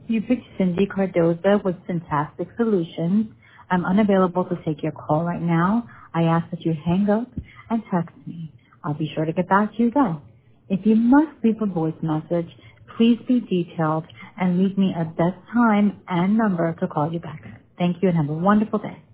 You picked Cindy Cardoza with Fantastic Solutions. I'm unavailable to take your call right now. I ask that you hang up and text me. I'll be sure to get back to you then. If you must leave a voice message, please be detailed and leave me a best time and number to call you back. Thank you and have a wonderful day.